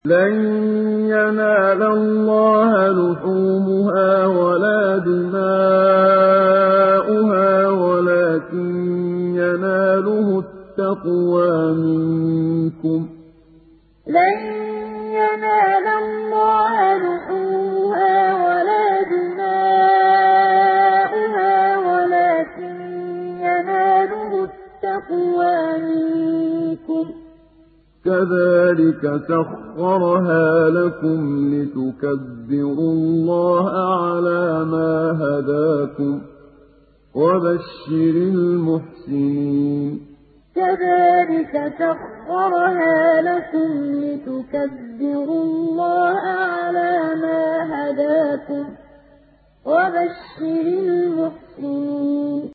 لَن يَنَالَ اللَّهَ لُحُومُهَا وَلَا دِمَاؤُهَا وَلَٰكِن يَنَالُهُ التَّقْوَىٰ مِنكُمْ ۚ لَن يَنَالَ اللَّهَ لُحُومُهَا وَلَا دِمَاؤُهَا وَلَٰكِن يَنَالُهُ التَّقْوَىٰ مِنكُمْ ۚ كَذَٰلِكَ سَخَّرَهَا لَكُمْ لِتُكَبِّرُوا اللَّهَ عَلَىٰ مَا هَدَاكُمْ ۗ وَبَشِّرِ الْمُحْسِنِينَ كَذَٰلِكَ سَخَّرَهَا لَكُمْ لِتُكَبِّرُوا اللَّهَ عَلَىٰ مَا هَدَاكُمْ ۗ وَبَشِّرِ الْمُحْسِنِينَ